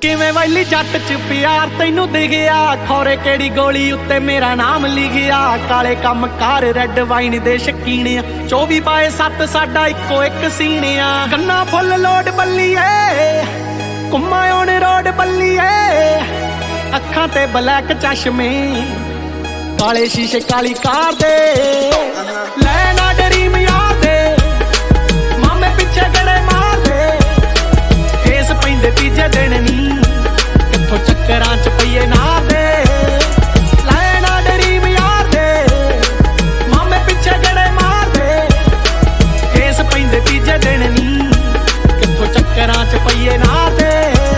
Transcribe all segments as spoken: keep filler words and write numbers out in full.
ਕਿਵੇਂ ਵੈਲੀ ਜੱਟ ਚ ਪਿਆਰ ਤੈਨੂੰ ਦਿਖਿਆ, ਖੌਰੇ ਕਿਹੜੀ ਗੋਲੀ ਉੱਤੇ ਮੇਰਾ ਨਾਮ ਲਿਖਿਆ। ਕਾਲੇ ਕੰਮ ਕਾਰ ਰੈੱਡ ਵਾਈਨ ਦੇ ਸ਼ਕੀਨਿਆ, ਚੌਵੀ ਬਾਏ ਸੱਤ ਸਾਡਾ ਇੱਕੋ ਇੱਕ ਸੀਨਿਆ। ਗੰਨਾ ਫੁੱਲ ਲੋਡ ਬੱਲੀਏ, ਘੁੰਮਾ ਔਨ ਰੋਡ ਬੱਲੀਏ, ਅੱਖਾਂ ਤੇ ਬਲੈਕ ਚਸ਼ਮੇ, ਕਾਲੇ ਸ਼ੀਸ਼ੇ ਕਾਲੀ ਕਾਰ ਦੇ। ਲੈ ਨਾ ਡਰੀਮ ਯਾਰ ਦੇ, ਮਾਮੇ ਪਿੱਛੇ ਗੜੇ ਮਾਰਦੇ, ਕੇਸ ਪੈਂਦੇ ਤੀਜੇ ਦਿਨ ਨੀ, ਕਿੱਥੋਂ ਚੱਕਰਾਂ ਚ ਪਈਏ ਨਾ ਦੇ। ਲੈ ਨਾ ਡਰੀਮ ਯਾਰ ਦੇ, ਮਾਮੇ ਪਿੱਛੇ ਗੜੇ ਮਾਰਦੇ, ਕੇਸ ਪੈਂਦੇ ਤੀਜੇ ਦਿਨ ਨੀ, ਕਿੱਥੋਂ ਚੱਕਰਾਂ ਚ ਪਈਏ ਨਾ ਦੇ।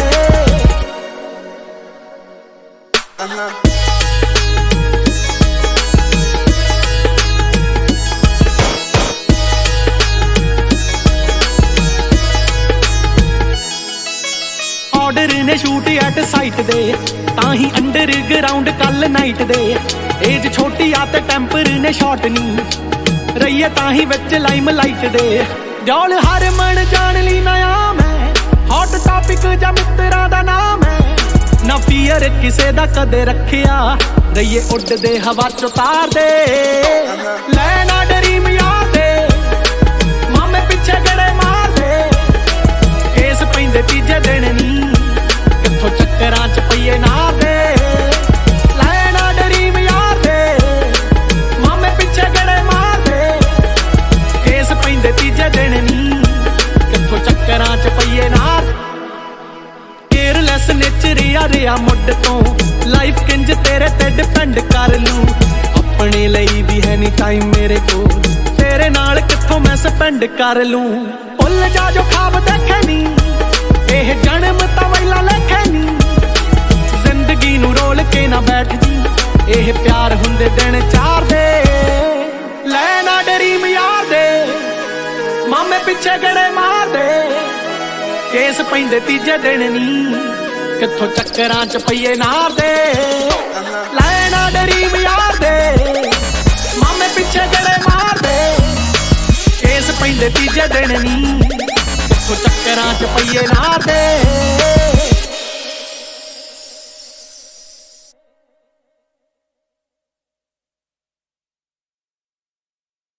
ਆਰਡਰ ਨੇ ਸ਼ੂਟ ਐਟ ਸਾਈਟ ਦੇ, ਤਾਂ ਹੀ ਅੰਡਰ ਗਰਾਊਂਡ ਕੱਲ ਨਾਈਟ ਦੇ। ਏਜ ਛੋਟੀ ਆ ਤੇ ਟੈਂਪਰ ਨੇ ਸ਼ਾਰਟ ਨੀ, ਰਹੀਏ ਤਾਂ ਹੀ ਵਿੱਚ ਲਾਈਮ ਲਾਈਟ ਦੇ। ਜੌਲ ਹਰਮਨ ਜਾਣ ਲਈ ਨया ਮੈਂ, ਹੌਟ ਟਾਪਿਕ ਜਾਂ ਮਿੱਤਰਾਂ ਦਾ ਨਾਮ ਹੈ। ਨਾ ਫੀਅਰ ਕਿਸੇ ਦਾ ਕਦੇ ਰੱਖਿਆ, ਰਹੀਏ ਉੱਡਦੇ ਹਵਾ ਚ ਉਤਾਰਦੇ। ਲੈ ਨਾ ਡਰੀਮ ਯਾਰ ਦੇ, ਮਾਮੇ ਪਿੱਛੇ ਗੜੇ ਮਾਰਦੇ, ਕੇਸ ਪੈਂਦੇ ਤੀਜੇ ਦਿਨ ਨੀ, ਕਿੱਥੋਂ ਚੱਕਰਾਂ ਚ ਪਈਏ ਨਾ ਦੇ। ਲੈ ਨਾ ਡਰੀਮ ਯਾਰ ਦੇ, ਮਾਮੇ ਪਿੱਛੇ ਗੜੇ ਮਾਰਦੇ, ਕੇਸ ਪੈਂਦੇ ਤੀਜੇ ਦਿਨ ਨੀ, ਕਿੱਥੋਂ ਚੱਕਰਾਂ ਚ ਪਈਏ ਨਾ। ਕੇਅਰਲੈਸ ਨੇਚਰ ਆ ਰਿਹਾ ਮੁੱਢ ਤੋਂ, ਲਾਈਫ ਕਿੰਜ ਤੇਰੇ ਤੇ ਡਿਪੈਂਡ ਕਰ ਲੂੰ। ਆਪਣੇ ਲਈ ਵੀ ਹੈ ਨੀ ਟਾਈਮ ਮੇਰੇ ਕੋਲ, ਤੇਰੇ ਨਾਲ ਕਿੱਥੋਂ ਮੈਂ ਸਪੈਂਡ ਕਰ ਲੂੰ। ਭੁੱਲ ਜਾ ਜੋ ਖਾਬ ਦੇਖੇ ਨੀ, ਇਹ ਜਨਮ ਤਾਂ ਵੈਲਾ ਲਿਖੇ ਨੀ। ਜ਼ਿੰਦਗੀ ਨੂੰ ਰੋਲ ਕੇ ਨਾ ਬੈਠ ਜੀ, ਇਹ ਪਿਆਰ ਹੁੰਦੇ ਦਿਨ ਚਾਰ ਦੇ। ਲੈ ਨਾ ਡਰੀਮ ਯਾਰ ਦੇ, ਮਾਮੇ ਪਿੱਛੇ ਗੜੇ ਮਾਰਦੇ, ਕੇਸ ਪੈਂਦੇ ਤੀਜੇ ਦਿਨ ਨੀ, ਕਿੱਥੋਂ ਚੱਕਰਾਂ ਚ ਪਈਏ ਨਾਰ ਦੇ। ਲੈ ਨਾ ਡਰੀਮ ਯਾਰ ਦੇ, ਮਾਮੇ ਪਿੱਛੇ ਗੜੇ ਮਾਰਦੇ, ਕੇਸ ਪੈਂਦੇ ਤੀਜੇ ਦਿਨ ਨੀ, ਕਿੱਥੋਂ ਚੱਕਰਾਂ ਚ ਪਈਏ ਨਾਰ ਦੇ।